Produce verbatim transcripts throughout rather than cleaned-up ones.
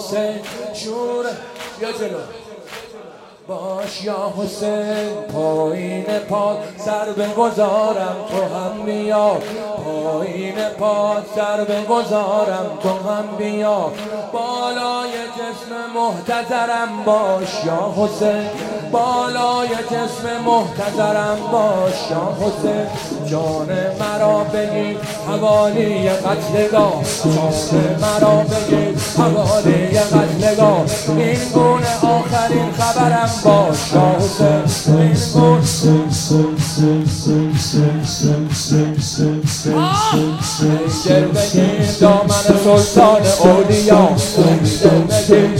حسین شور یا جلو باش یا حسین پایین پاد سر بگذارم تو هم بیا پایین پاد سر بگذارم تو هم بیا بالای جسم محتضرم باش یا حسین بالای جسم محتضرم باش یا حسین جان مرا بگیر حوالی قتلگاه جان مرا بگیر حوالی قتلگاه این گونه آخرین خبرم باش یا حسین این گونه دل بگیر دامن سلطان اولیا دل بگیر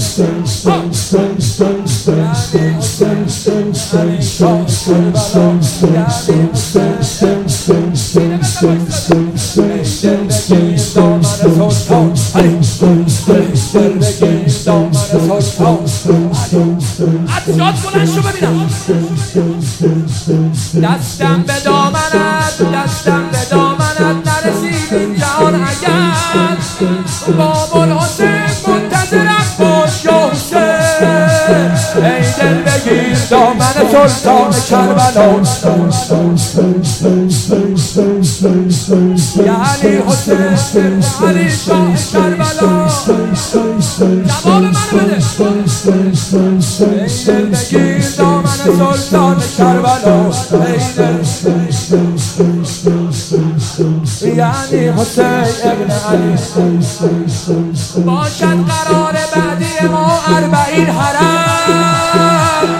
دستم به دامنت دستم به دامنت نرسید این جهان اگر باب الحسین منتظرم باش یا حسین ای دل بگیر دامن سلطان کربلا یعنی حسین علی شاه کربلا جواب منو بده ای دل بگیر دامن سلطان کربلا ای دل یعنی حسین ابن علی باشد قرار بعدی ما اربعین حرم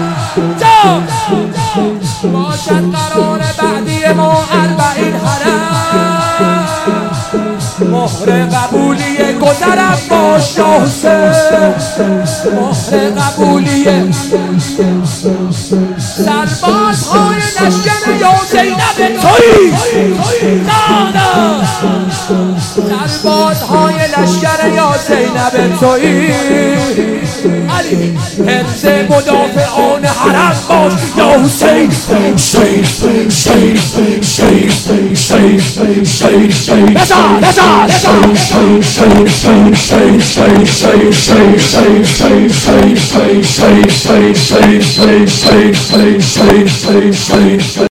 باشد قرار بعدی ما اربعین حرم مهر قبولی گذرم باش یا حسین مهر قبولی سربازهای لشکر یا زینب تویی سربازهای لشکر یا زینب تویی علی حفظ مدافعان حرم باش یا حسین بزار بزار بزار